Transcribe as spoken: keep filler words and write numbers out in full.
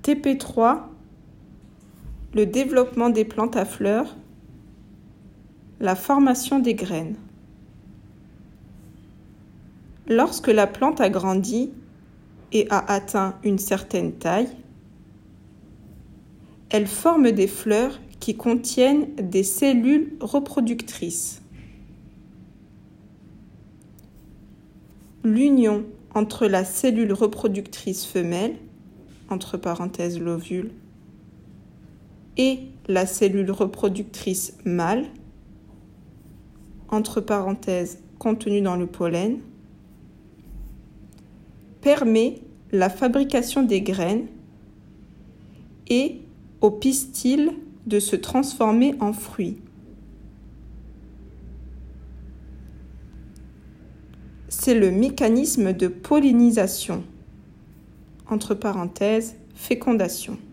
T P trois, le développement des plantes à fleurs, la formation des graines. Lorsque la plante a grandi et a atteint une certaine taille, elle forme des fleurs qui contiennent des cellules reproductrices. L'union entre la cellule reproductrice femelle, entre parenthèses l'ovule, et la cellule reproductrice mâle, entre parenthèses contenue dans le pollen, permet la fabrication des graines et au pistil de se transformer en fruits. C'est le mécanisme de pollinisation, entre parenthèses fécondation.